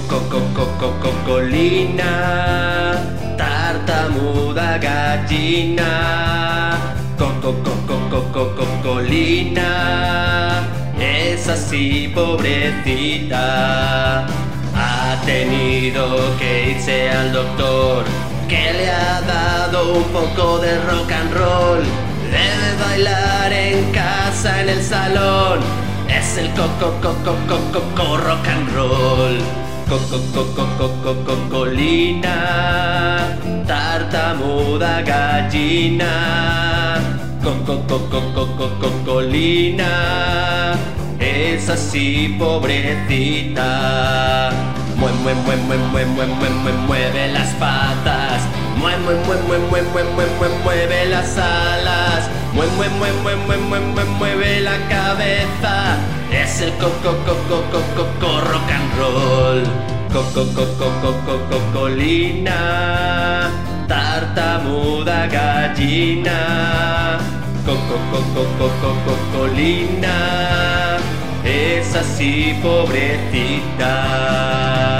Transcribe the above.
Colina, tartamuda gallina. Colina, es así pobrecita. Ha tenido que irse al doctor, que le ha dado un poco de rock and roll. Debe bailar en casa, en el salón. Es el rock and roll. Colina, tartamuda gallina. Colina, es así pobrecita. Mueve las patas, mueve las alas, mueve la cabeza. Es el rock and roll. Colina, tartamuda gallina. Colina, es así pobrecita.